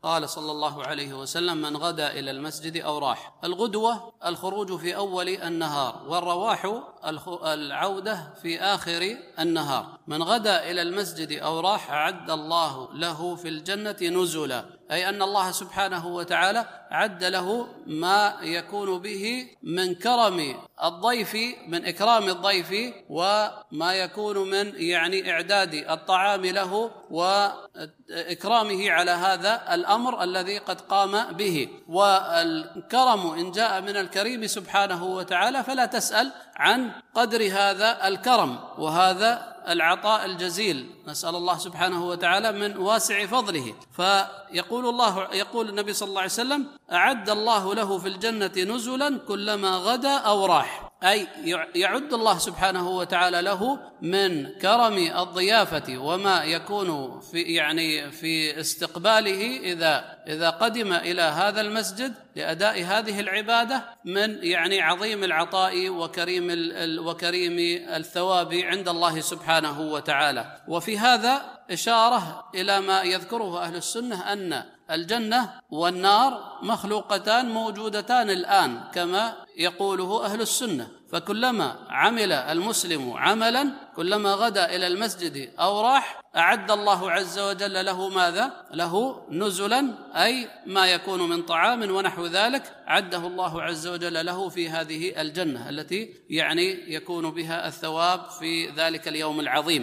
قال صلى الله عليه وسلم: من غدا إلى المسجد أو راح. الغدوة الخروج في أول النهار، والرواح العودة في آخر النهار. من غدا إلى المسجد أو راح أعد الله له في الجنة نزلا، أي أن الله سبحانه وتعالى عد له ما يكون به من كرم الضيف، من إكرام الضيف، وما يكون من إعداد الطعام له وإكرامه على هذا الأمر الذي قد قام به. والكرم إن جاء من الكريم سبحانه وتعالى فلا تسأل عن قدر هذا الكرم وهذا العطاء الجزيل، نسأل الله سبحانه وتعالى من واسع فضله. يقول النبي صلى الله عليه وسلم: أعد الله له في الجنة نزلا كلما غدا أو راح، أي يعد الله سبحانه وتعالى له من كرم الضيافة وما يكون في استقباله إذا قدم إلى هذا المسجد لأداء هذه العبادة من عظيم العطاء وكريم الثواب عند الله سبحانه وتعالى. وفي هذا إشارة إلى ما يذكره أهل السنة أن الجنة والنار مخلوقتان موجودتان الآن كما يقوله أهل السنة، فكلما عمل المسلم عملا كلما غدا إلى المسجد أو راح أعد الله عز وجل له ماذا؟ له نزلا، أي ما يكون من طعام ونحو ذلك عده الله عز وجل له في هذه الجنة التي يكون بها الثواب في ذلك اليوم العظيم.